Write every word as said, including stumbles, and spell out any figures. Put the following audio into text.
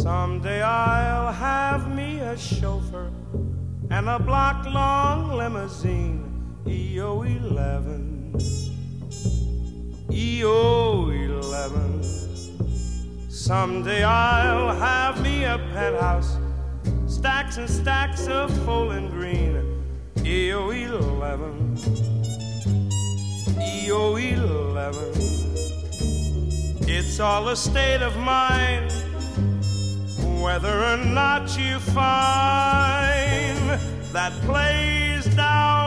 Someday I'll have me a chauffeur and a block-long limousine, E O eleven, E O eleven. Someday I'll have me a penthouse, stacks and stacks of Bowling Green, E O eleven, E O eleven. It's all a state of mind, whether or not you find that place down